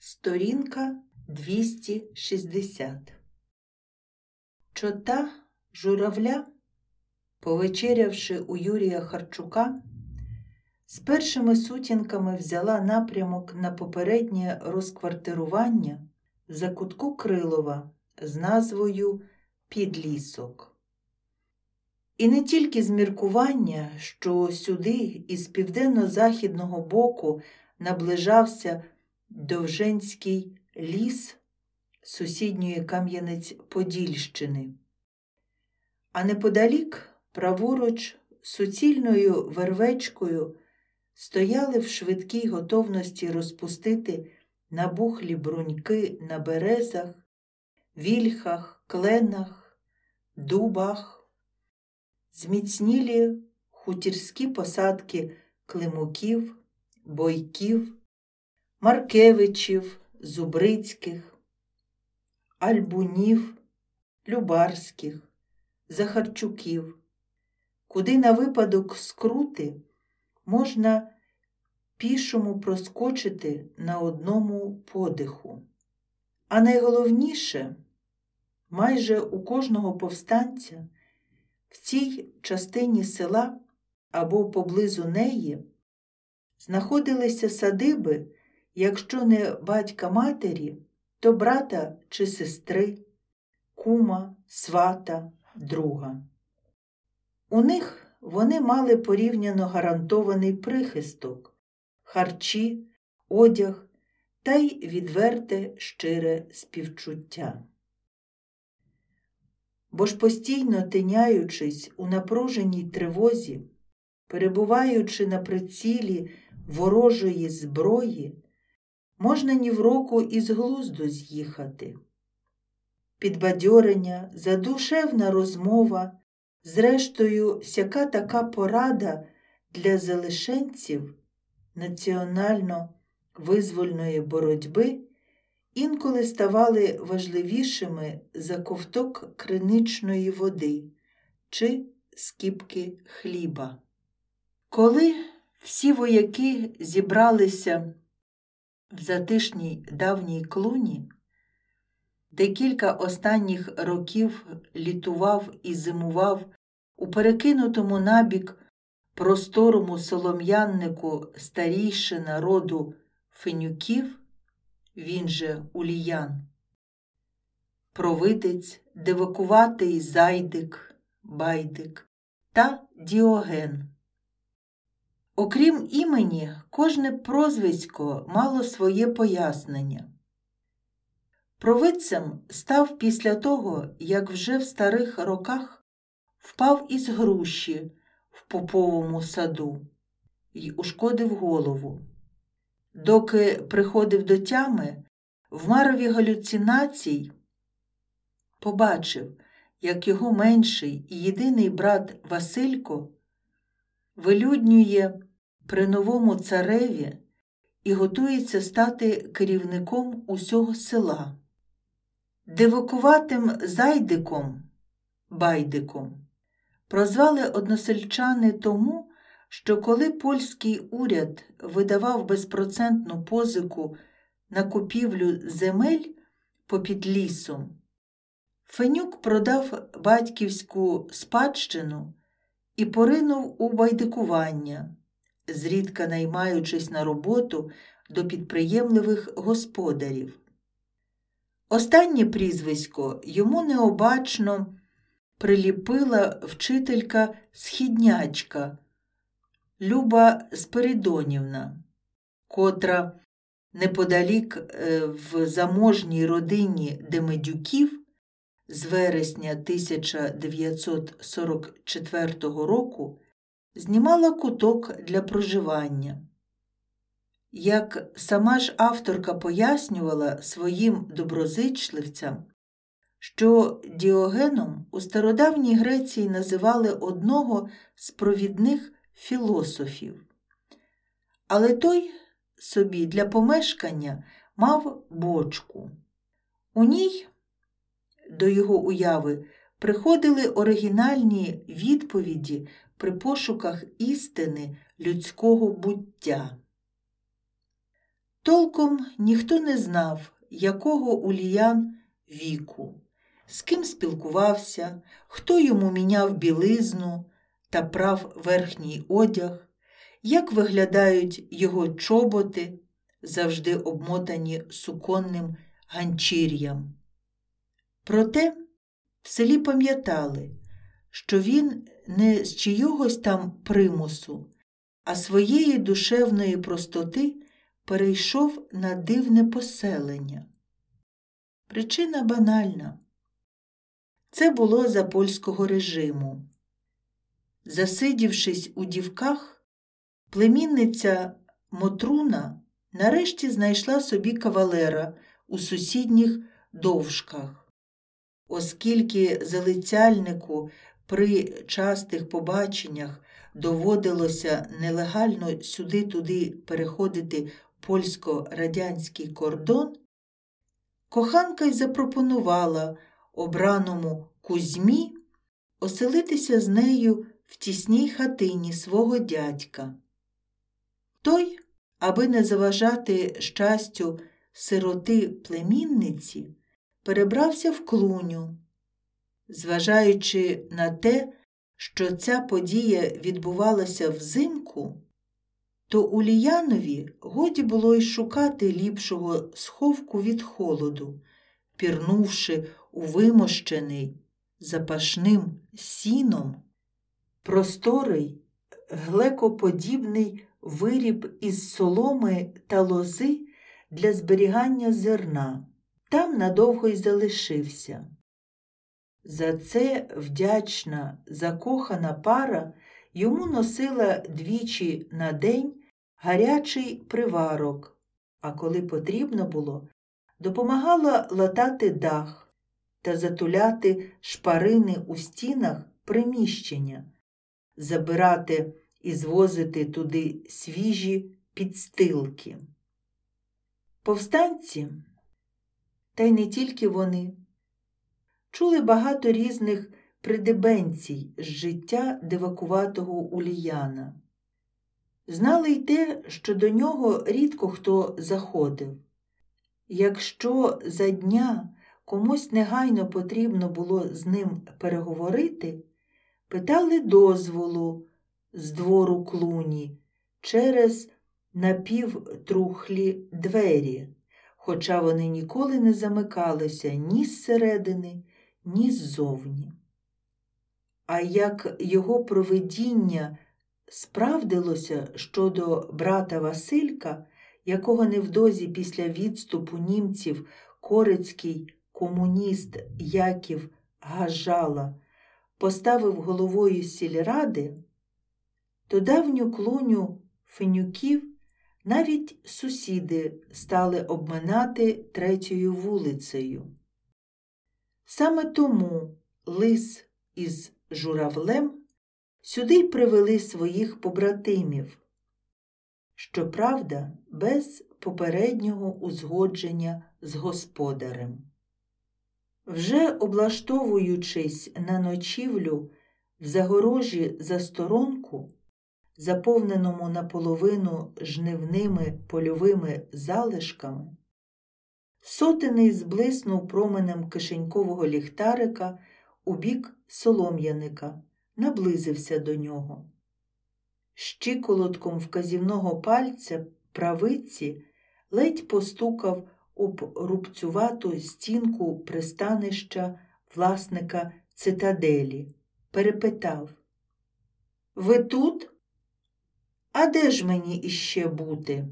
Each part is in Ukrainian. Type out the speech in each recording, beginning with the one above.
Сторінка 260. Чота журавля, повечерявши у Юрія Харчука, з першими сутінками взяла напрямок на попереднє розквартирування в закутку Крилова з назвою «Підлісок». І не тільки з міркування, що сюди із південно-західного боку наближався Довженський ліс сусідньої Кам'янець-Подільщини, а неподалік, праворуч, суцільною вервечкою стояли в швидкій готовності розпустити набухлі бруньки на березах, вільхах, кленах, дубах, зміцнілі хутірські посадки климуків, бойків, маркевичів, зубрицьких, альбунів, любарських, захарчуків, куди на випадок скрути можна пішому проскочити на одному подиху. А найголовніше, майже у кожного повстанця в цій частині села або поблизу неї знаходилися садиби, якщо не батька-матері, то брата чи сестри, кума, свата, друга. У них вони мали порівняно гарантований прихисток, харчі, одяг та й відверте щире співчуття. Бо ж постійно тиняючись у напруженій тривозі, перебуваючи на прицілі ворожої зброї, можна ні в року із глузду з'їхати. Підбадьорення, задушевна розмова, зрештою, сяка така порада для залишенців національно-визвольної боротьби інколи ставали важливішими за ковток криничної води чи скіпки хліба. Коли всі вояки зібралися в затишній давній клуні, де кілька останніх років літував і зимував у перекинутому набік просторому солом'яннику старійшина роду Фенюків, він же Уліян, провидець, дивакуватий Зайдик, Байдик та Діоген. Окрім імені, кожне прозвисько мало своє пояснення. Провидцем став після того, як вже в старих роках впав із груші в поповому саду й ушкодив голову. Доки приходив до тями, в марові галюцинацій побачив, як його менший і єдиний брат Василько вилюднює при новому цареві і готується стати керівником усього села. Дивакуватим Зайдиком, Байдиком, прозвали односельчани тому, що коли польський уряд видавав безпроцентну позику на купівлю земель попід лісом, Фенюк продав батьківську спадщину і поринув у байдикування, зрідка наймаючись на роботу до підприємливих господарів. Останнє прізвисько йому необачно приліпила вчителька східнячка Люба Спиридонівна, котра неподалік в заможній родині Демидюків з вересня 1944 року знімала куток для проживання. Як сама ж авторка пояснювала своїм доброзичливцям, що Діогеном у стародавній Греції називали одного з провідних філософів. Але той собі для помешкання мав бочку. У ній, до його уяви, приходили оригінальні відповіді при пошуках істини людського буття. Толком ніхто не знав, якого Уліян віку, з ким спілкувався, хто йому міняв білизну та прав верхній одяг, як виглядають його чоботи, завжди обмотані суконним ганчір'ям. Проте в селі пам'ятали, що він не з чийогось там примусу, а своєї душевної простоти перейшов на дивне поселення. Причина банальна. Це було за польського режиму. Засидівшись у дівках, племінниця Мотруна нарешті знайшла собі кавалера у сусідніх Довжках. Оскільки залицяльнику при частих побаченнях доводилося нелегально сюди-туди переходити польсько-радянський кордон, коханка й запропонувала обраному Кузьмі оселитися з нею в тісній хатині свого дядька. Той, аби не заважати щастю сироти племінниці, перебрався в Клуню. Зважаючи на те, що ця подія відбувалася взимку, то Уліянові годі було й шукати ліпшого сховку від холоду, пірнувши у вимощений запашним сіном просторий глекоподібний виріб із соломи та лози для зберігання зерна. Там надовго й залишився. За це вдячна, закохана пара йому носила двічі на день гарячий приварок, а коли потрібно було, допомагала латати дах та затуляти шпарини у стінах приміщення, забирати і звозити туди свіжі підстилки. Повстанці, та й не тільки вони, чули багато різних придебенцій з життя дивакуватого Уліяна. Знали й те, що до нього рідко хто заходив. Якщо за дня комусь негайно потрібно було з ним переговорити, питали дозволу з двору Клуні через напівтрухлі двері, хоча вони ніколи не замикалися ні зсередини, ні ззовні. А як його провидіння справдилося щодо брата Василька, якого невдовзі після відступу німців корицький комуніст Яків Гажала поставив головою сільради, то давню Клуню Фенюків навіть сусіди стали обминати Третьою вулицею. Саме тому Лис із Журавлем сюди й привели своїх побратимів, щоправда, без попереднього узгодження з господарем. Вже облаштовуючись на ночівлю в загорожі засторонку, заповненому наполовину жнивними польовими залишками, Сотений зблиснув променем кишенькового ліхтарика у бік солом'яника, наблизився до нього. Щиколотком вказівного пальця правиці ледь постукав об рубцювату стінку пристанища власника цитаделі, перепитав: «Ви тут? А де ж мені іще бути?»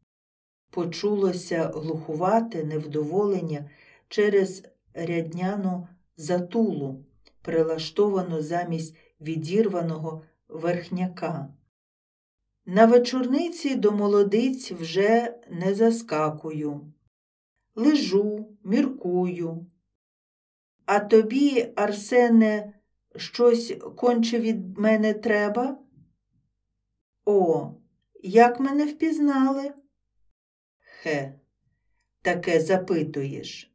Почулося глухувате невдоволення через рядняну затулу, прилаштовану замість відірваного верхняка. «На вечорниці до молодиць вже не заскакую. Лежу, міркую. А тобі, Арсене, щось конче від мене треба? О, як мене впізнали?» «Хе, таке запитуєш.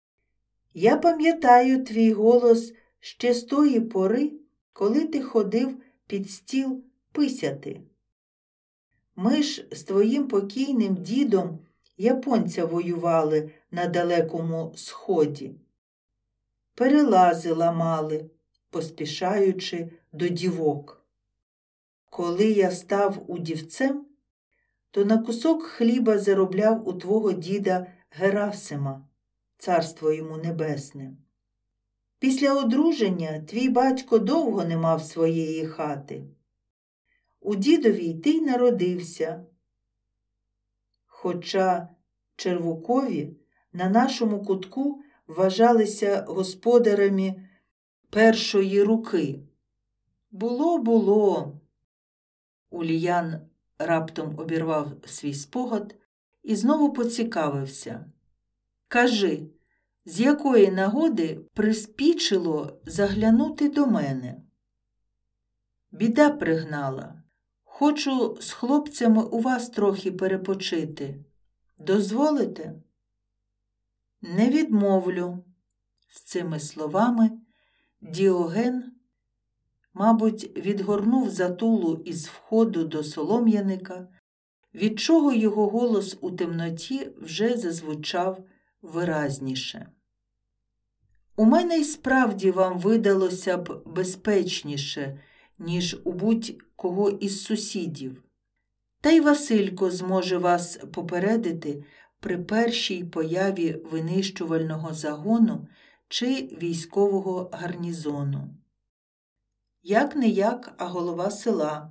Я пам'ятаю твій голос ще з тої пори, коли ти ходив під стіл писяти. Ми ж з твоїм покійним дідом японця воювали на Далекому Сході. Перелази ламали, поспішаючи до дівок. Коли я став удівцем, то на кусок хліба заробляв у твого діда Герасима, царство йому небесне. Після одруження твій батько довго не мав своєї хати. У дідовій ти й народився. Хоча Червукові на нашому кутку вважалися господарями першої руки. Було. Ульян раптом обірвав свій спогад і знову поцікавився. Кажи, з якої нагоди приспічило заглянути до мене? Біда пригнала. Хочу з хлопцями у вас трохи перепочити. Дозволите? Не відмовлю. З цими словами Діоген, мабуть, відгорнув затулу із входу до солом'яника, від чого його голос у темноті вже зазвучав виразніше. У мене й справді вам видалося б безпечніше, ніж у будь-кого із сусідів. Та й Василько зможе вас попередити при першій появі винищувального загону чи військового гарнізону. Як-не-як, а голова села.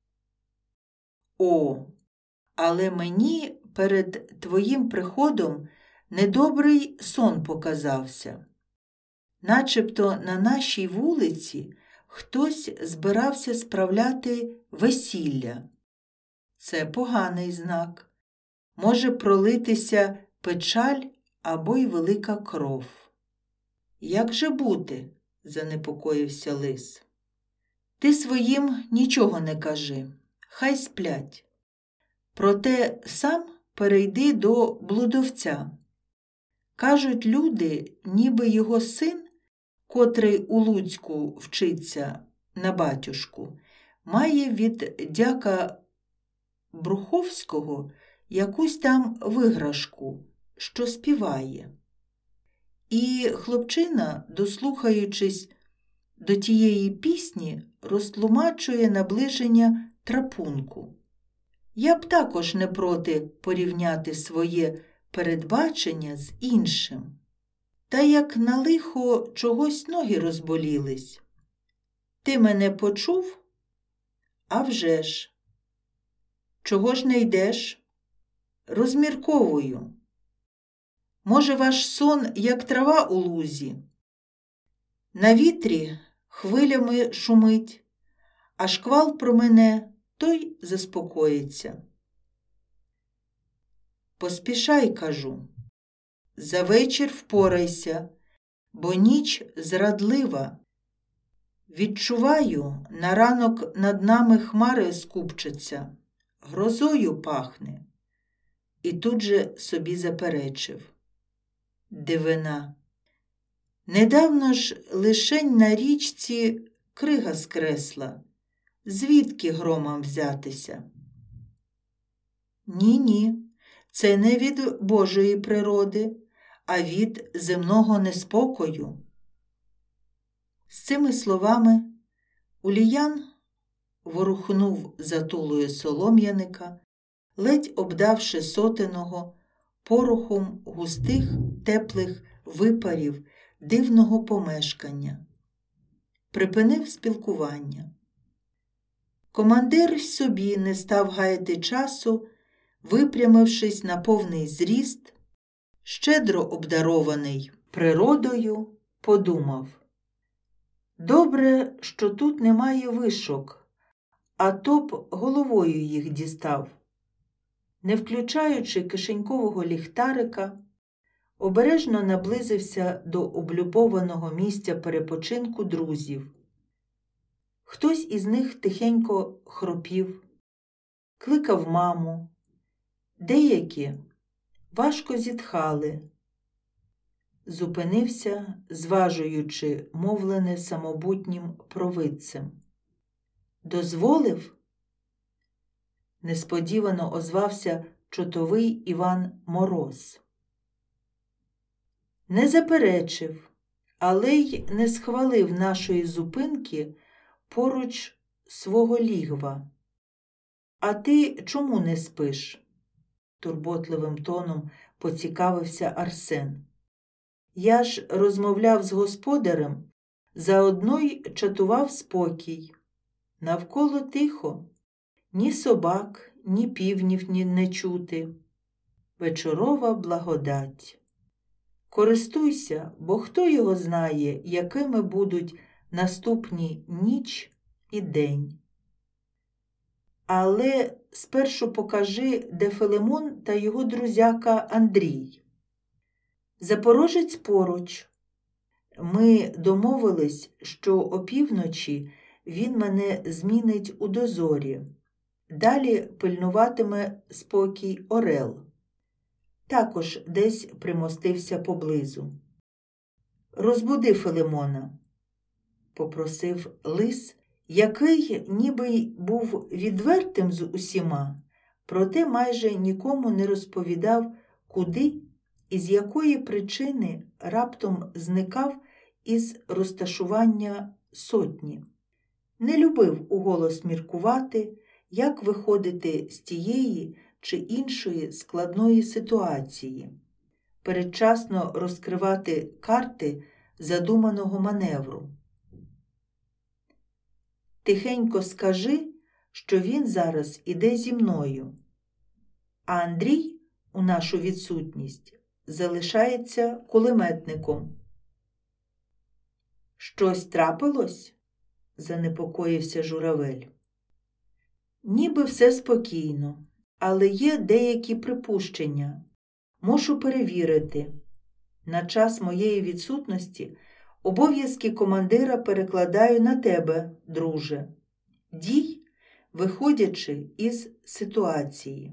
О, але мені перед твоїм приходом недобрий сон показався. Начебто на нашій вулиці хтось збирався справляти весілля. Це поганий знак. Може пролитися печаль або й велика кров. Як же бути? Занепокоївся лис. Ти своїм нічого не кажи, хай сплять. Проте сам перейди до блудовця. Кажуть люди, ніби його син, котрий у Луцьку вчиться на батюшку, має від дяка Бруховського якусь там виграшку, що співає. І хлопчина, дослухаючись до тієї пісні, розтлумачує наближення трапунку. Я б також не проти порівняти своє передбачення з іншим. Та як на лихо чогось ноги розболілись. Ти мене почув? А вже ж. Чого ж не йдеш? Розмірковую. Може, ваш сон, як трава у лузі? На вітрі хвилями шумить, а шквал промине, той заспокоїться. Поспішай, кажу. За вечір впорайся, бо ніч зрадлива. Відчуваю, на ранок над нами хмари скупчаться, грозою пахне. І тут же собі заперечив. Дивина. Недавно ж лишень на річці крига скресла. Звідки громом взятися? Ні, це не від Божої природи, а від земного неспокою. З цими словами Ульян ворухнув затулою солом'яника, ледь обдавши сотеного порохом густих теплих випарів дивного помешкання. Припинив спілкування. Командир собі не став гаяти часу, випрямившись на повний зріст, щедро обдарований природою, подумав. Добре, що тут немає вишок, а то б головою їх дістав. Не включаючи кишенькового ліхтарика, обережно наблизився до облюбованого місця перепочинку друзів. Хтось із них тихенько хропів, кликав маму, деякі важко зітхали. Зупинився, зважуючи мовлене самобутнім провидцем. «Дозволив?» Несподівано озвався чотовий Іван Мороз. Не заперечив, але й не схвалив нашої зупинки поруч свого лігва. «А ти чому не спиш?» – турботливим тоном поцікавився Арсен. «Я ж розмовляв з господарем, заодно й чатував спокій. Навколо тихо, ні собак, ні півнів не чути. Вечорова благодать. Користуйся, бо хто його знає, якими будуть наступні ніч і день. Але спершу покажи, де Филимон та його друзяка Андрій. Запорожець поруч. Ми домовились, що опівночі він мене змінить у дозорі. Далі пильнуватиме спокій Орел. Також десь примостився поблизу. «Розбуди Филимона», – попросив Лис, який ніби й був відвертим з усіма, проте майже нікому не розповідав, куди і з якої причини раптом зникав із розташування сотні. Не любив уголос міркувати, як виходити з тієї чи іншої складної ситуації, передчасно розкривати карти задуманого маневру. Тихенько скажи, що він зараз іде зі мною, а Андрій у нашу відсутність залишається кулеметником. «Щось трапилось?» – занепокоївся Журавель. «Ніби все спокійно, але є деякі припущення. Мушу перевірити. На час моєї відсутності обов'язки командира перекладаю на тебе, друже. Дій, виходячи із ситуації».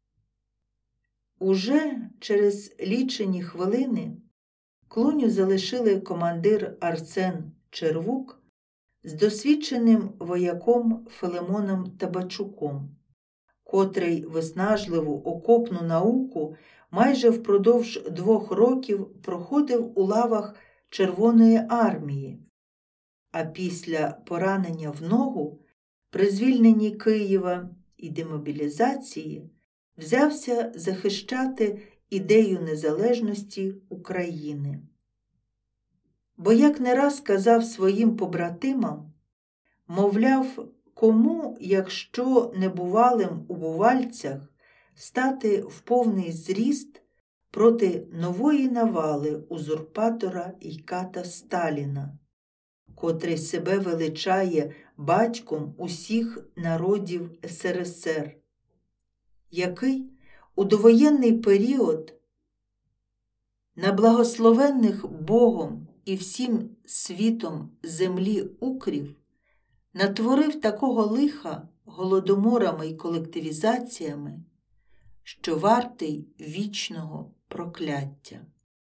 Уже через лічені хвилини клуню залишили командир Арсен Червук з досвідченим вояком Филимоном Табачуком, котрий виснажливу окопну науку майже впродовж 2 років проходив у лавах Червоної армії, а після поранення в ногу при звільненні Києва і демобілізації взявся захищати ідею незалежності України. Бо як не раз казав своїм побратимам, мовляв, кому, якщо небувалим у бувальцях, стати в повний зріст проти нової навали узурпатора і ката Сталіна, котрий себе величає батьком усіх народів СРСР, який у довоєнний період на благословенних Богом і всім світом землі укрів натворив такого лиха голодоморами й колективізаціями, що вартий вічного прокляття.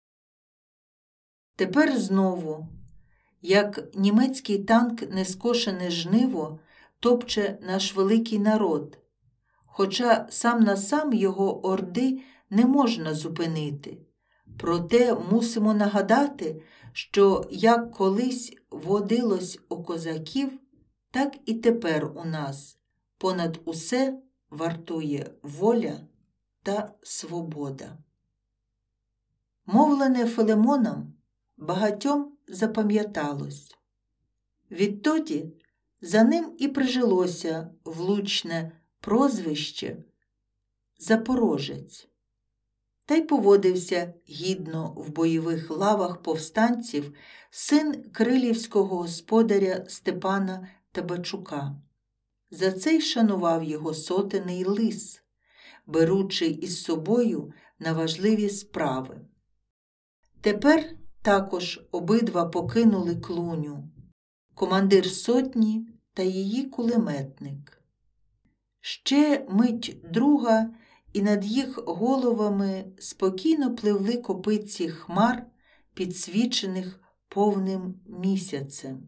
Тепер знову, як німецький танк нескошене жниво топче наш великий народ, хоча сам на сам його орди не можна зупинити. Проте мусимо нагадати, що як колись водилось у козаків, так і тепер у нас понад усе вартує воля та свобода. Мовлене Филимоном багатьом запам'яталось. Відтоді за ним і прижилося влучне прозвище «Запорожець». Та й поводився гідно в бойових лавах повстанців син крилівського господаря Степана Табачука. За це й шанував його сотений Лис, беручи із собою на важливі справи. Тепер також обидва покинули клуню, командир сотні та її кулеметник. Ще мить друга, і над їх головами спокійно пливли копиці хмар, підсвічених повним місяцем.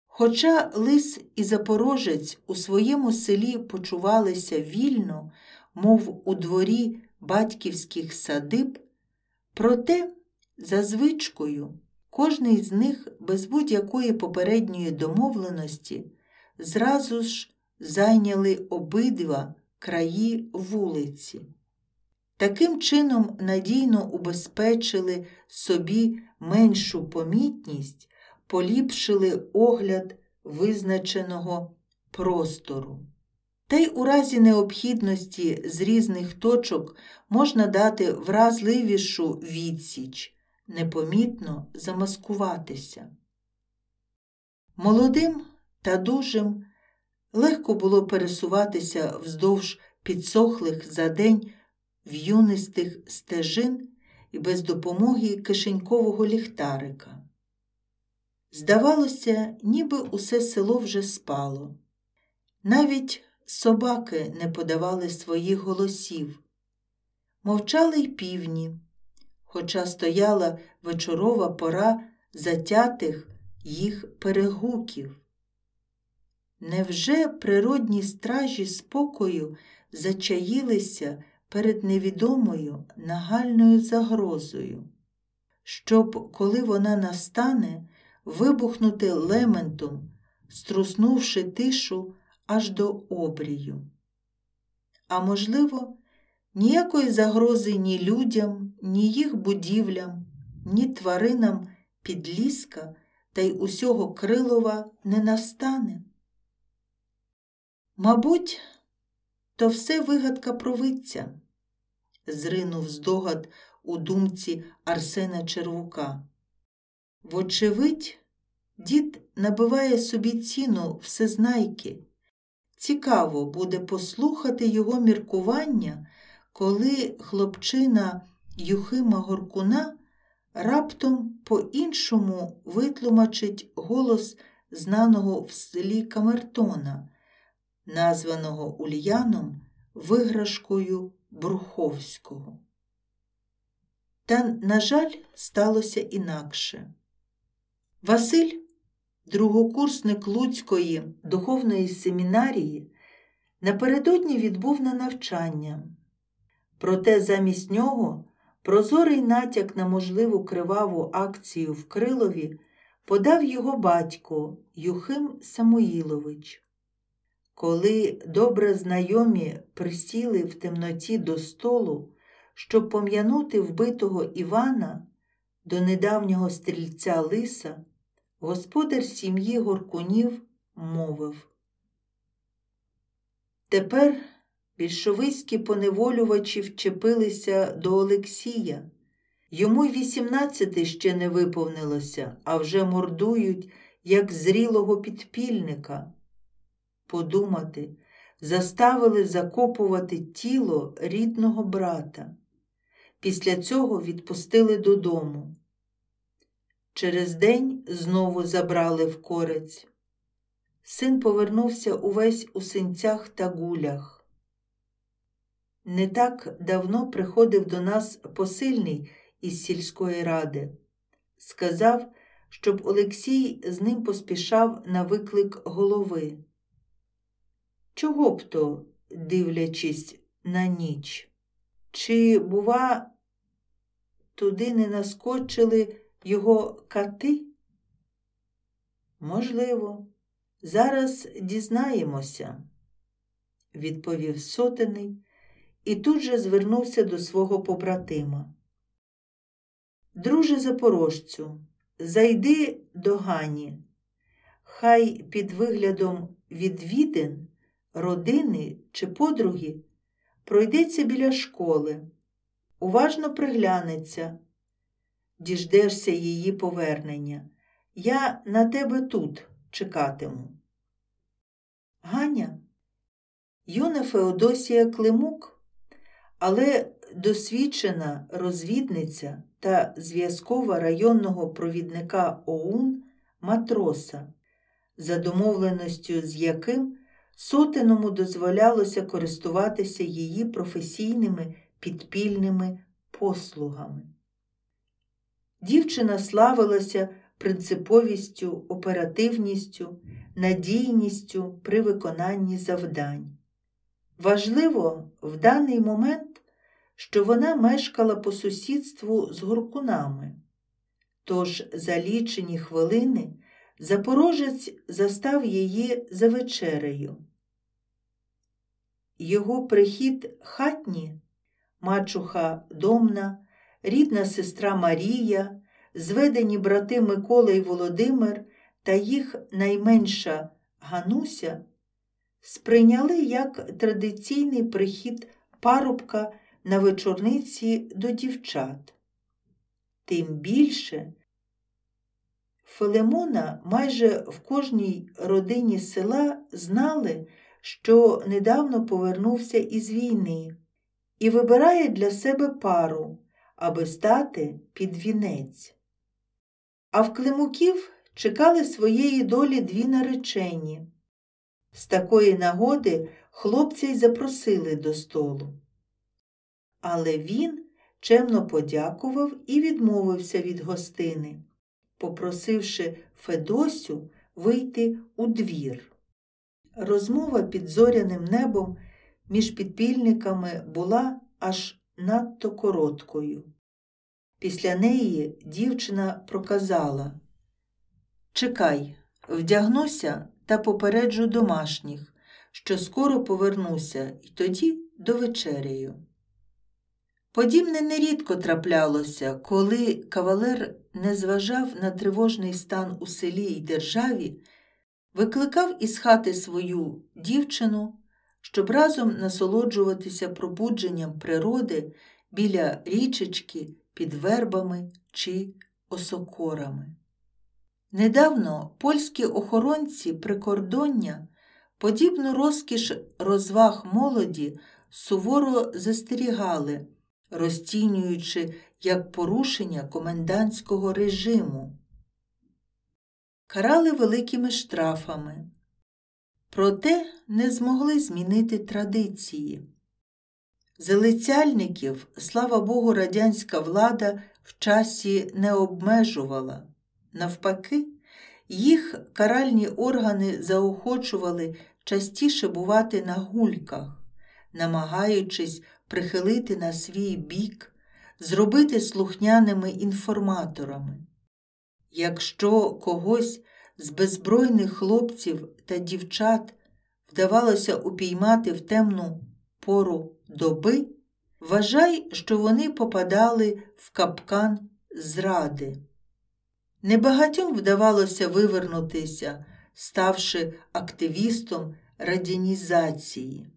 Хоча Лис і Запорожець у своєму селі почувалися вільно, мов у дворі батьківських садиб, проте, за звичкою, кожний з них без будь-якої попередньої домовленості зразу ж зайняли обидва краї вулиці. Таким чином надійно убезпечили собі меншу помітність, поліпшили огляд визначеного простору. Та й у разі необхідності з різних точок можна дати вразливішу відсіч, непомітно замаскуватися. Молодим та дужим легко було пересуватися вздовж підсохлих за день в'юнистих стежин і без допомоги кишенькового ліхтарика. Здавалося, ніби усе село вже спало. Навіть собаки не подавали своїх голосів. Мовчали й півні, хоча стояла вечорова пора затятих їх перегуків. Невже природні стражі спокою зачаїлися перед невідомою нагальною загрозою, щоб, коли вона настане, вибухнути лементом, струснувши тишу аж до обрію? А можливо, ніякої загрози ні людям, ні їх будівлям, ні тваринам Підліска та й усього Крилова не настане? Мабуть, то все вигадка провидця, зринув здогад у думці Арсена Червука. Вочевидь, дід набиває собі ціну всезнайки. Цікаво буде послухати його міркування, коли хлопчина Юхима Горкуна раптом по-іншому витлумачить голос знаного в селі камертона, названого Ульяном виграшкою Бруховського. Та, на жаль, сталося інакше. Василь, другокурсник Луцької духовної семінарії, напередодні відбув на навчання. Проте замість нього прозорий натяк на можливу криваву акцію в Крилові подав його батько Юхим Самуїлович. Коли добре знайомі присіли в темноті до столу, щоб пом'янути вбитого Івана, до недавнього стрільця Лиса, господар сім'ї Горкунів мовив: «Тепер більшовицькі поневолювачі вчепилися до Олексія. Йому й 18 ще не виповнилося, а вже мордують, як зрілого підпільника. Подумати, заставили закопувати тіло рідного брата. Після цього відпустили додому. Через день знову забрали в корець. Син повернувся увесь у синцях та гулях. Не так давно приходив до нас посильний із сільської ради. Сказав, щоб Олексій з ним поспішав на виклик голови. Чого б то, дивлячись на ніч? Чи, бува, туди не наскочили його кати? Можливо, зараз дізнаємося, відповів сотений і тут же звернувся до свого побратима. Друже запорожцю, зайди до Гані. Хай під виглядом відвідин, родини чи подруги пройдеться біля школи, уважно приглянеться, діждешся її повернення. Я на тебе тут чекатиму. Ганя, юна Феодосія Климук, але досвідчена розвідниця та зв'язкова районного провідника ОУН Матроса, за домовленістю з яким сотеному дозволялося користуватися її професійними підпільними послугами. Дівчина славилася принциповістю, оперативністю, надійністю при виконанні завдань. Важливо в даний момент, що вона мешкала по сусідству з горкунами. Тож за лічені хвилини запорожець застав її за вечерею. Його прихід хатні, мачуха Домна, рідна сестра Марія, зведені брати Микола і Володимир та їх найменша Гануся сприйняли як традиційний прихід парубка на вечорниці до дівчат. Тим більше Филимона майже в кожній родині села знали, що недавно повернувся із війни і вибирає для себе пару, аби стати під вінець. А в Климуків чекали своєї долі дві наречені. З такої нагоди хлопця й запросили до столу. Але він чемно подякував і відмовився від гостини, попросивши Федосю вийти у двір. Розмова під зоряним небом між підпільниками була аж надто короткою. Після неї дівчина проказала: «Чекай, вдягнуся та попереджу домашніх, що скоро повернуся, і тоді довечеряю». Подібне нерідко траплялося, коли кавалер не зважав на тривожний стан у селі й державі, викликав із хати свою дівчину, щоб разом насолоджуватися пробудженням природи біля річечки, під вербами чи осокорами. Недавно польські охоронці прикордоння подібну розкіш розваг молоді суворо застерігали, розцінюючи як порушення комендантського режиму. Карали великими штрафами. Проте не змогли змінити традиції. Залицяльників, слава Богу, радянська влада в часі не обмежувала. Навпаки, їх каральні органи заохочували частіше бувати на гульках, намагаючись прихилити на свій бік, зробити слухняними інформаторами. Якщо когось з беззбройних хлопців та дівчат вдавалося упіймати в темну пору доби, вважай, що вони попадали в капкан зради. Небагатьом вдавалося вивернутися, ставши активістом радянізації.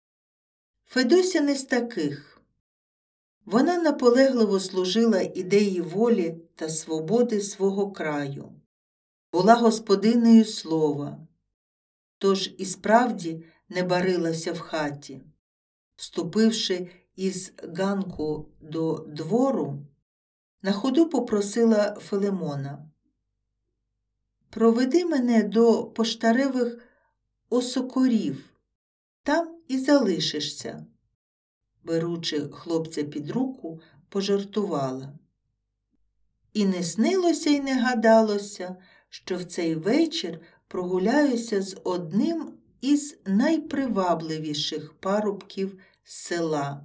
Федося не з таких. Вона наполегливо служила ідеї волі та свободи свого краю, була господинею слова, тож і справді не барилася в хаті. Вступивши із ганку до двору, на ходу попросила Филимона: «Проведи мене до поштаревих осокорів, там і залишишся». Беручи хлопця під руку, пожартувала: «І не снилося, й не гадалося, що в цей вечір прогуляюся з одним із найпривабливіших парубків села».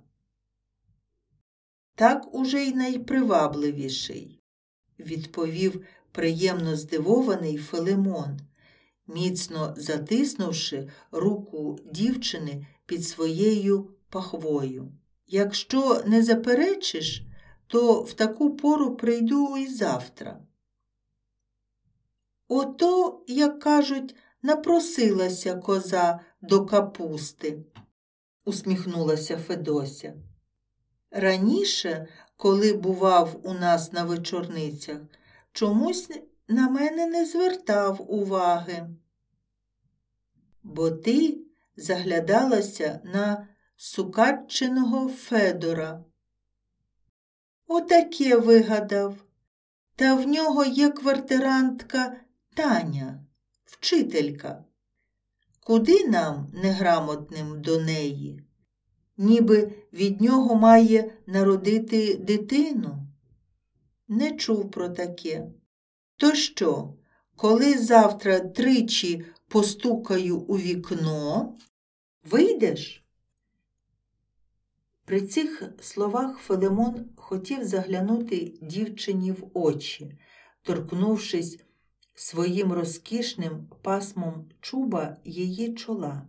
«Так уже й найпривабливіший», – відповів приємно здивований Филимон, міцно затиснувши руку дівчини під своєю пахвою. «Якщо не заперечиш, то в таку пору прийду і завтра». «Ото, як кажуть, напросилася коза до капусти», – усміхнулася Федося. «Раніше, коли бував у нас на вечорницях, чомусь на мене не звертав уваги». «Бо ти заглядалася на Сукаччиного Федора». «Отаке вигадав. Та в нього є квартирантка Таня, вчителька. Куди нам, неграмотним, до неї? Ніби від нього має народити дитину». «Не чув про таке. То що, коли завтра тричі постукаю у вікно, вийдеш?» При цих словах Филимон хотів заглянути дівчині в очі, торкнувшись своїм розкішним пасмом чуба її чола.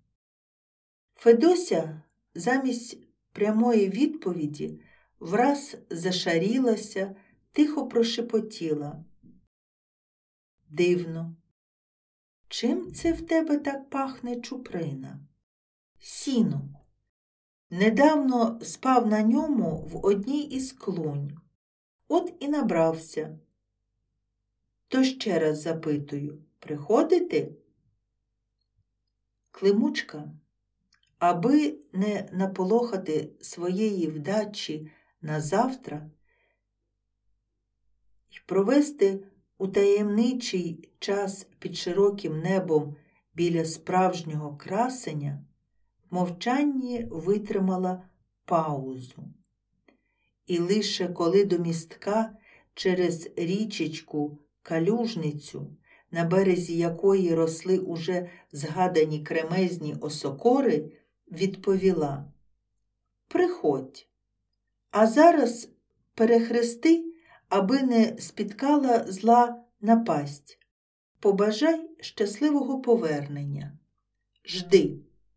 Федося замість прямої відповіді враз зашарілася, тихо прошепотіла. Дивно. Чим це в тебе так пахне, Чуприна? Сіном. Недавно спав на ньому в одній із клунь. От і набрався. То ще раз запитую, приходите? Климучка, аби не наполохати своєї вдачі на завтра і провести у таємничий час під широким небом біля справжнього красення, в мовчанні витримала паузу. І лише коли до містка через річечку Калюжницю, на березі якої росли уже згадані кремезні осокори, відповіла: «Приходь, а зараз перехрести, аби не спіткала зла напасть. Побажай щасливого повернення. Жди».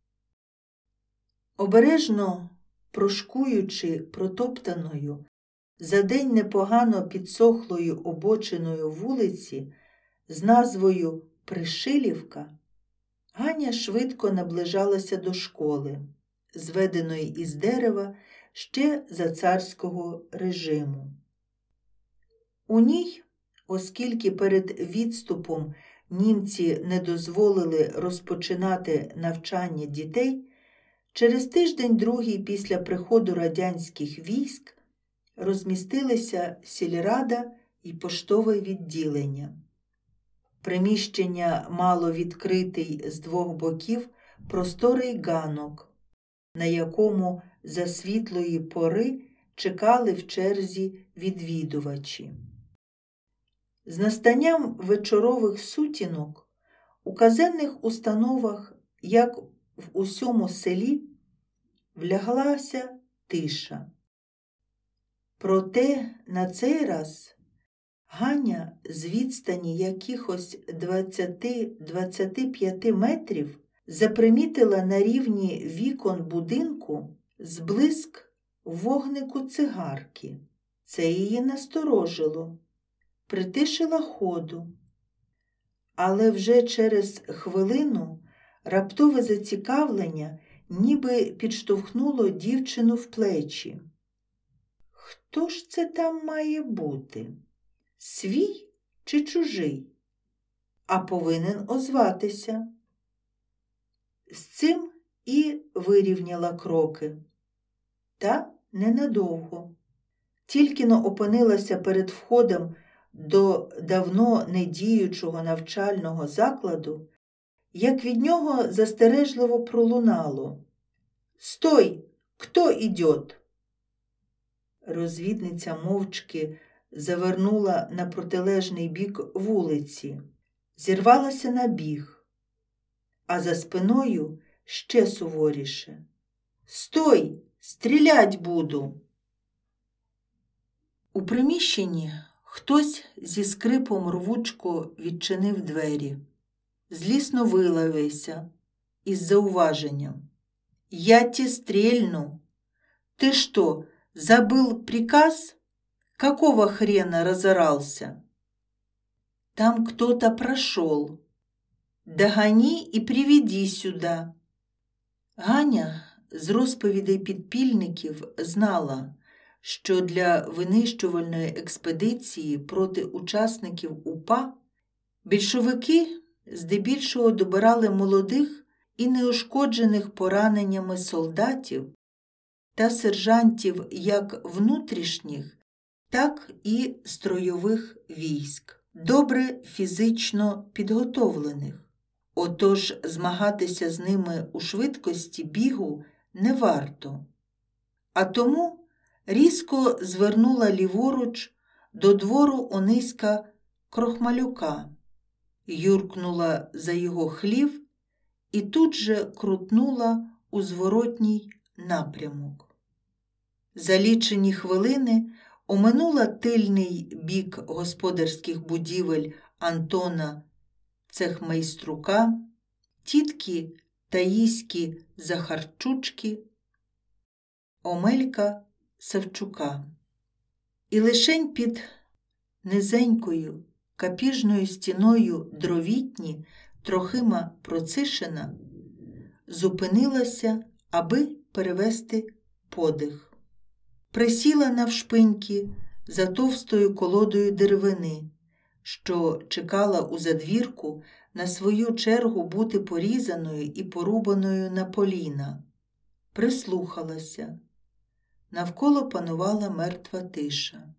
Обережно прошкуючи протоптаною, за день непогано підсохлою обочиною вулиці з назвою Пришилівка, Ганя швидко наближалася до школи, зведеної із дерева ще за царського режиму. У ній, оскільки перед відступом німці не дозволили розпочинати навчання дітей, через тиждень-другий після приходу радянських військ розмістилися сільрада і поштове відділення. Приміщення мало відкритий з двох боків просторий ганок, на якому за світлої пори чекали в черзі відвідувачі. З настанням вечорових сутінок у казенних установах, як в усьому селі, вляглася тиша. Проте на цей раз Ганя з відстані якихось 20-25 метрів запримітила на рівні вікон будинку зблиск вогнику цигарки. Це її насторожило, притишила ходу. Але вже через хвилину раптове зацікавлення ніби підштовхнуло дівчину в плечі. Хто ж це там має бути? Свій чи чужий? А повинен озватися. З цим і вирівняла кроки. Та ненадовго. Тільки-но опинилася перед входом до давно недіючого навчального закладу, як від нього застережливо пролунало: «Стой! Хто ідет?» Розвідниця мовчки завернула на протилежний бік вулиці, зірвалася на біг, а за спиною ще суворіше: «Стой! Стрілять буду!» У приміщенні хтось зі скрипом рвучко відчинив двері. Злісно вилаявся із зауваженням: «Я те стрельну! Ты что, забыл приказ? Какого хрена разорался?» «Там кто-то прошел. Догони и приведи сюда». Ганя з розповідей підпільників знала, що для винищувальної експедиції проти учасників УПА більшовики здебільшого добирали молодих і неушкоджених пораненнями солдатів та сержантів як внутрішніх, так і стройових військ, добре фізично підготовлених. Отож змагатися з ними у швидкості бігу не варто. А тому різко звернула ліворуч до двору Ониська Крохмалюка, юркнула за його хлів і тут же крутнула у зворотній напрямок. За лічені хвилини оминула тильний бік господарських будівель Антона Цехмейструка, тітки Таїськи Захарчучки, Омелька Савчука. І лишень під низенькою капіжною стіною дровітні Трохима Процишина зупинилася, аби перевести подих. Присіла навшпиньки за товстою колодою деревини, що чекала у задвірку на свою чергу бути порізаною і порубаною на поліна. Прислухалася. Навколо панувала мертва тиша.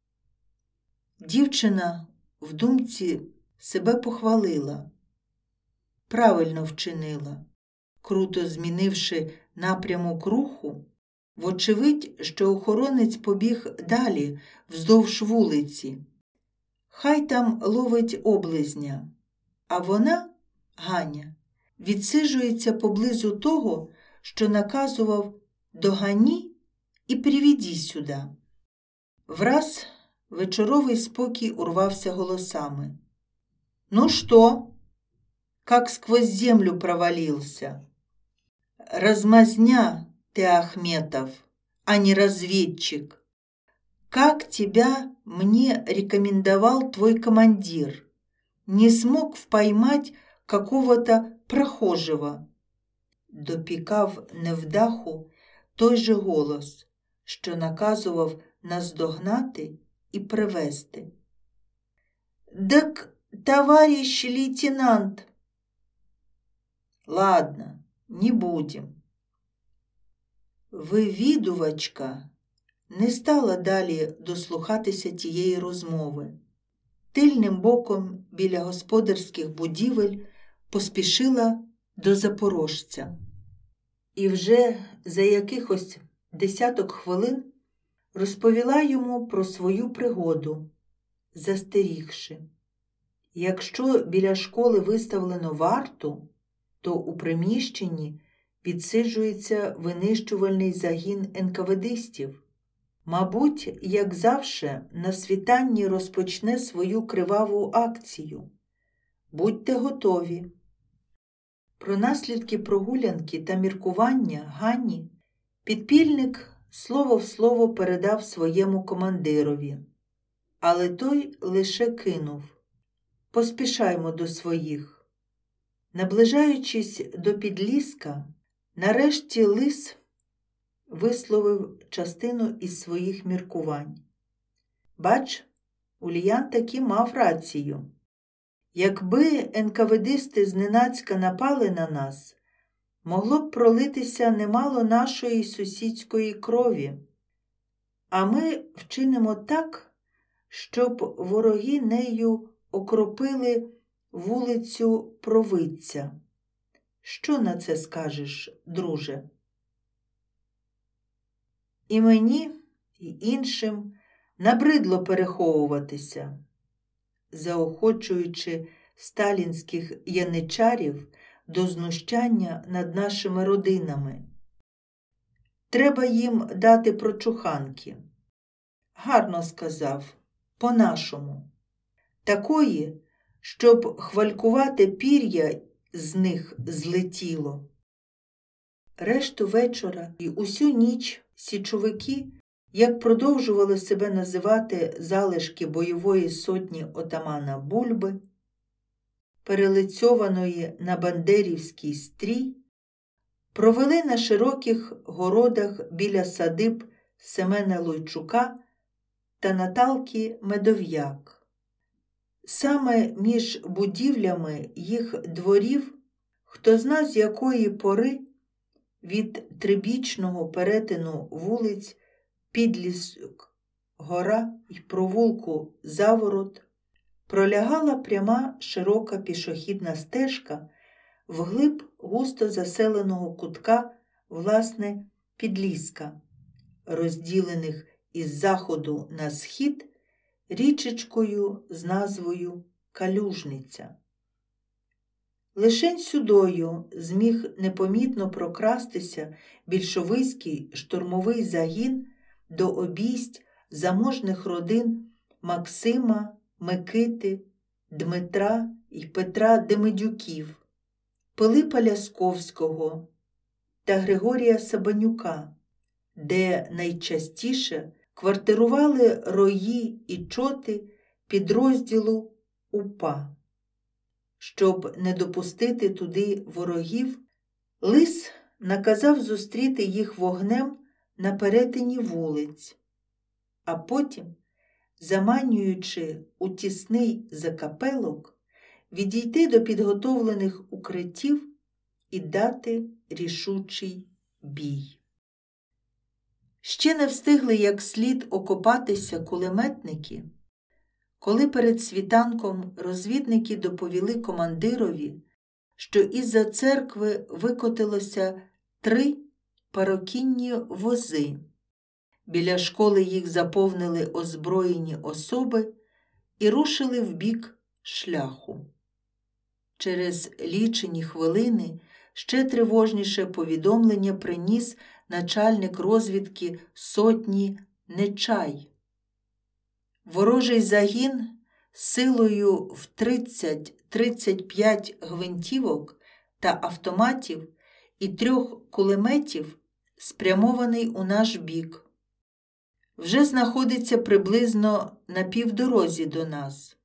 Дівчина в думці себе похвалила. Правильно вчинила, круто змінивши напрямок руху. Вочевидь, що охоронець побіг далі, вздовж вулиці. Хай там ловить облизня, а вона, Ганя, відсиджується поблизу того, що наказував «догані і привіді сюди». Враз вечоровий спокій урвався голосами. «Ну что? Как сквозь землю провалился? Размазня ты, Ахметов, а не разведчик. Как тебя мне рекомендовал твой командир? Не смог поймать какого-то прохожего». Допікав невдаху той же голос, що наказував наздогнати і привезти. «Так, товарищ лейтенант...» «Ладно, не будем». Вивідувачка не стала далі дослухатися тієї розмови. Тильним боком біля господарських будівель поспішила до запорожця. І вже за якихось десяток хвилин розповіла йому про свою пригоду, застерігши. Якщо біля школи виставлено варту, то у приміщенні відсиджується винищувальний загін НКВДистів. Мабуть, як завше, на світанні розпочне свою криваву акцію. Будьте готові. Про наслідки прогулянки та міркування Ганні підпільник слово в слово передав своєму командирові. Але той лише кинув: «Поспішаймо до своїх». Наближаючись до Підліска, нарешті Лис висловив частину із своїх міркувань. «Бач, Ульян таки мав рацію. Якби НКВДисти зненацька напали на нас, могло б пролитися немало нашої сусідської крові. А ми вчинимо так, щоб вороги нею окропили вулицю Провидця. Що на це скажеш, друже?» І мені, і іншим набридло переховуватися. Заохочуючи сталінських яничарів до знущання над нашими родинами. Треба їм дати прочуханки. Гарно сказав, по-нашому. Такої, щоб хвалькувате пір'я з них злетіло. Решту вечора і усю ніч січовики, як продовжували себе називати залишки бойової сотні отамана Бульби, перелицьованої на бандерівський стрій, провели на широких городах біля садиб Семена Лойчука та Наталки Медов'як. Саме між будівлями їх дворів, хто зна з якої пори, від трибічного перетину вулиць Підлісок, гора й провулку Заворот, пролягала пряма широка пішохідна стежка вглиб густо заселеного кутка, власне, Підліска, розділених із заходу на схід річечкою з назвою Калюжниця. Лишень сюдою зміг непомітно прокрастися більшовицький штурмовий загін до обійсть заможних родин Максима, Микити, Дмитра і Петра Демидюків, Пилипа Лясковського та Григорія Сабанюка, де найчастіше квартирували рої і чоти підрозділу УПА. Щоб не допустити туди ворогів, Лис наказав зустріти їх вогнем на перетині вулиць, а потім, заманюючи у тісний закапелок, відійти до підготовлених укриттів і дати рішучий бій. Ще не встигли як слід окопатися кулеметники, коли перед світанком розвідники доповіли командирові, що із-за церкви викотилося 3 парокінні вози. Біля школи їх заповнили озброєні особи і рушили в бік шляху. Через лічені хвилини ще тривожніше повідомлення приніс начальник розвідки сотні Нечай. Ворожий загін силою в 30-35 гвинтівок та автоматів і 3 кулеметів спрямований у наш бік. Вже знаходиться приблизно на півдорозі до нас.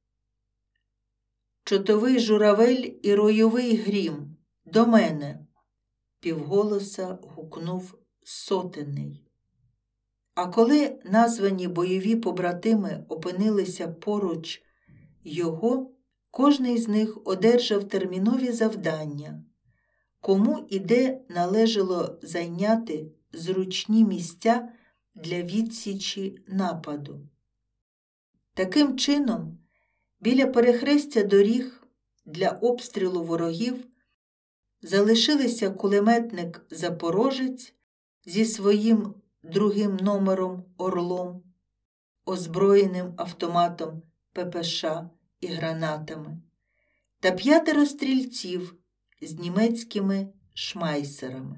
Чотовий журавель і ройовий грім, до мене, півголоса гукнув сотенний. А коли названі бойові побратими опинилися поруч його, кожний з них одержав термінові завдання, кому і де належало зайняти зручні місця для відсічі нападу. Таким чином, біля перехрестя доріг для обстрілу ворогів залишилися кулеметник Запорожець зі своїм 2-м номером «Орлом», озброєним автоматом ППШ і гранатами, та 5 стрільців з німецькими шмайсерами.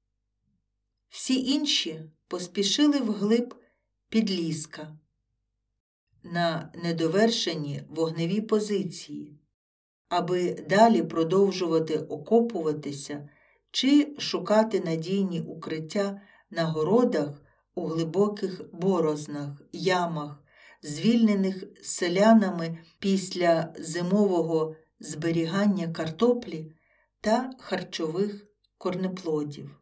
Всі інші поспішили вглиб Підліска на недовершені вогневі позиції, аби далі продовжувати окопуватися чи шукати надійні укриття на городах у глибоких борознах, ямах, звільнених селянами після зимового зберігання картоплі та харчових корнеплодів.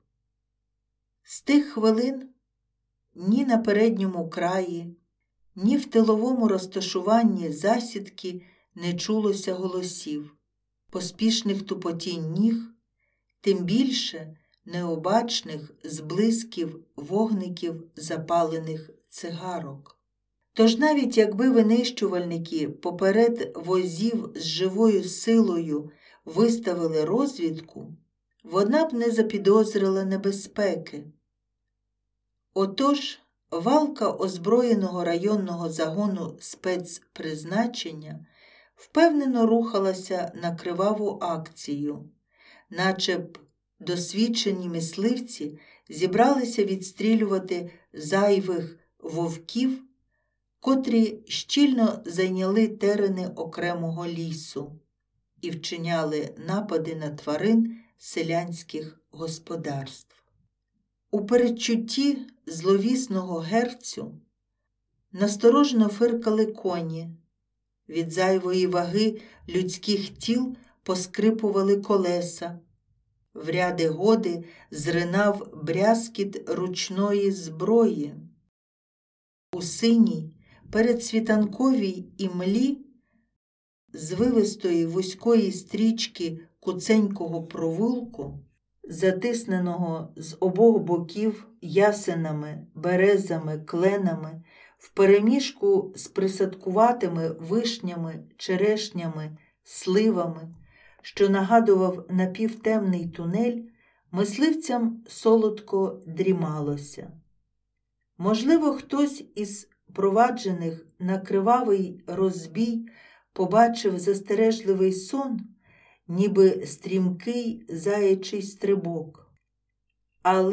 З тих хвилин ні на передньому краї, ні в тиловому розташуванні засідки не чулося голосів, поспішних тупотінь ніг, тим більше необачних зблисків вогників запалених цигарок. Тож навіть якби винищувальники поперед возів з живою силою виставили розвідку, вона б не запідозрила небезпеки. Отож, валка озброєного районного загону спецпризначення впевнено рухалася на криваву акцію, наче б досвідчені мисливці зібралися відстрілювати зайвих вовків, котрі щільно зайняли терени окремого лісу і вчиняли напади на тварин селянських господарств. У передчутті зловісного герцю насторожно фиркали коні, від зайвої ваги людських тіл поскрипували колеса, в ряди годи зринав брязкіт ручної зброї. У синій передсвітанковій імлі звивистої вузької стрічки куценького провулку, затисненого з обох боків ясенами, березами, кленами, впереміжку з присадкуватими вишнями, черешнями, сливами, що нагадував напівтемний тунель, мисливцям солодко дрімалося. Можливо, хтось із проваджених на кривавий розбій побачив застережливий сон, ніби стрімкий заячий стрибок. Але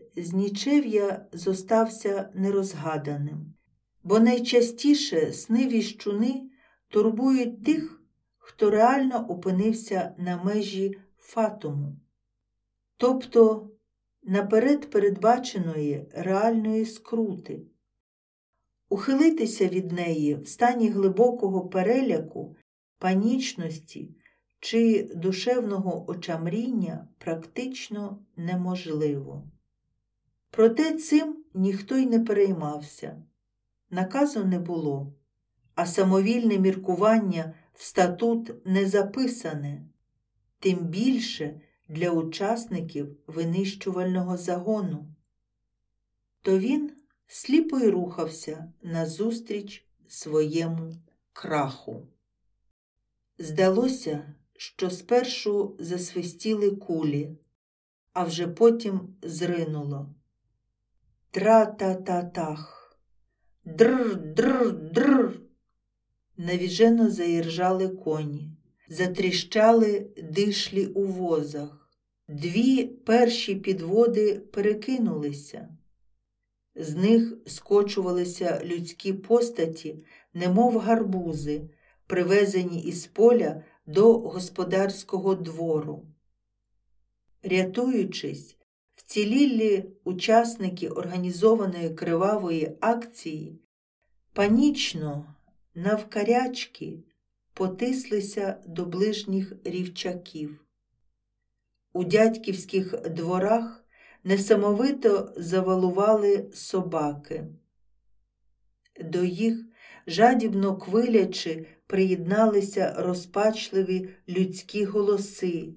з нічев'я зостався нерозгаданим, бо найчастіше сни віщуни турбують тих, хто реально опинився на межі фатуму, тобто наперед передбаченої реальної скрути. Ухилитися від неї в стані глибокого переляку, панічності чи душевного очамріння практично неможливо. Проте цим ніхто й не переймався. Наказу не було, а самовільне міркування в статут не записане, тим більше для учасників винищувального загону. То він сліпо й рухався назустріч своєму краху. Здалося, що спершу засвистіли кулі, а вже потім зринуло. Тра-та-та-тах, др-др-др. Навіжено заіржали коні, затріщали дишлі у возах. Дві перші підводи перекинулися. З них скочувалися людські постаті, немов гарбузи, привезені із поля до господарського двору. Рятуючись, вцілілі учасники організованої кривавої акції панічно, навкарячки, потислися до ближніх рівчаків. У дядьківських дворах несамовито завалували собаки. До їх, жадібно квилячи, приєдналися розпачливі людські голоси.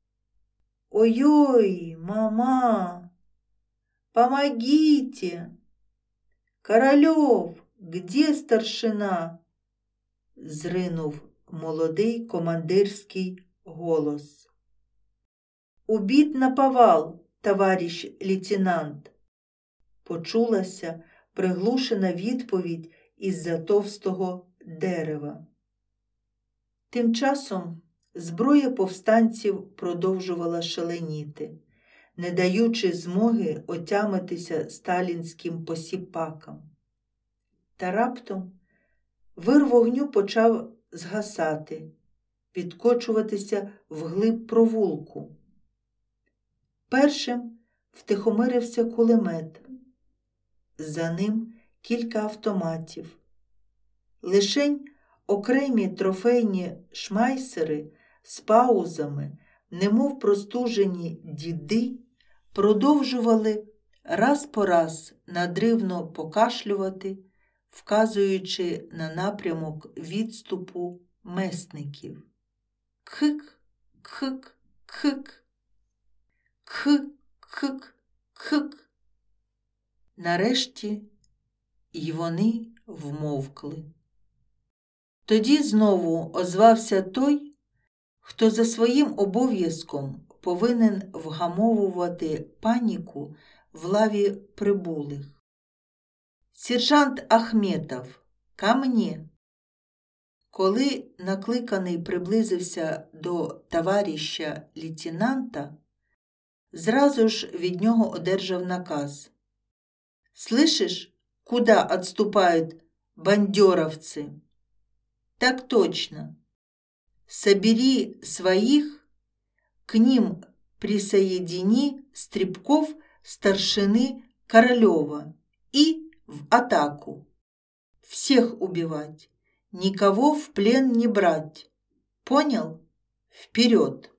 «Ой-ой, мама! Помогите! Корольов, где старшина?» Зринув молодий командирський голос. «Убит наповал, товарищ лейтенант!» Почулася приглушена відповідь із-за товстого дерева. Тим часом зброя повстанців продовжувала шаленіти, не даючи змоги отямитися сталінським посіпакам. Та раптом вир вогню почав згасати, підкочуватися вглиб провулку. Першим втихомирився кулемет, за ним кілька автоматів. Лишень окремі трофейні шмайсери з паузами, немов простужені діди, продовжували раз по раз надривно покашлювати, вказуючи на напрямок відступу месників. Кхик, кхик, кхик, кхик, кхик, кхик. Нарешті й вони вмовкли. Тоді знову озвався той, хто за своїм обов'язком повинен вгамовувати паніку в лаві прибулих. «Сержант Ахметов, ко мне!» Коли накликаний приблизився до товаріща лейтенанта, зразу ж від нього одержав наказ. «Слышишь, куда отступают бандеровцы?» «Так точно. Собери своих, к ним присоедини стрибков старшины Королева и в атаку. Всех убивать, никого в плен не брать. Понял? Вперед!»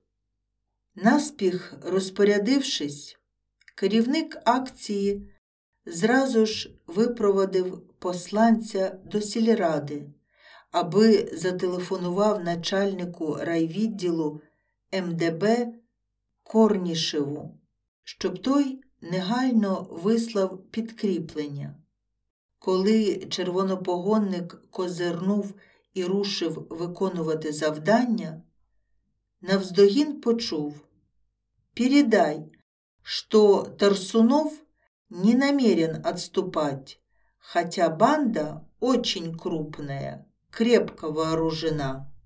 Наспіх розпорядившись, керівник акції зразу ж випровадив посланця до сільради, аби зателефонував начальнику райвідділу МДБ Корнішеву, щоб той негайно вислав підкріплення. Коли червонопогонник козирнув і рушив виконувати завдання, навздогін почув: «Передай, что Тарсунов не намерен отступать, хотя банда очень крупная, крепко вооружена».